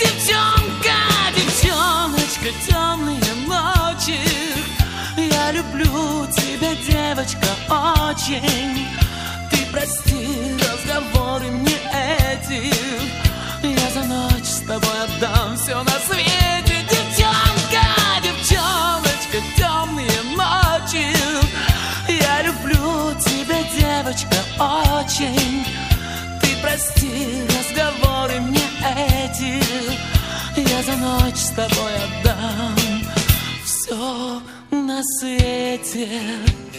Девчонка, девчоночка, темные ночи. Я люблю тебя, девочка, очень. Ты прости разговоры мне эти. Я за ночь с тобой отдам все на свете. Девчонка, девчоночка, темные ночи. Я люблю тебя, девочка, очень. Ты прости разговоры мне эти. Я за ночь с тобой отдам все на свете.